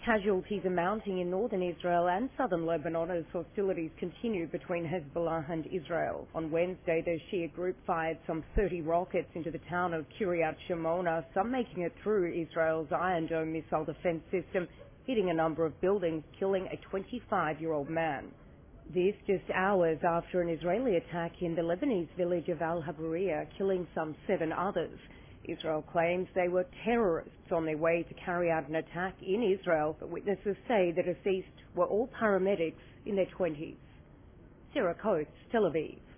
Casualties are mounting in northern Israel and southern Lebanon as hostilities continue between Hezbollah and Israel. On Wednesday, the Shia group fired some 30 rockets into the town of Kiryat Shimona, some making it through Israel's Iron Dome missile defense system, hitting a number of buildings, killing a 25-year-old man. This just hours after an Israeli attack in the Lebanese village of Al-Haburiya, killing some 7 others. Israel claims they were terrorists on their way to carry out an attack in Israel, but witnesses say the deceased were all paramedics in their 20s. Sarah Coates, Tel Aviv.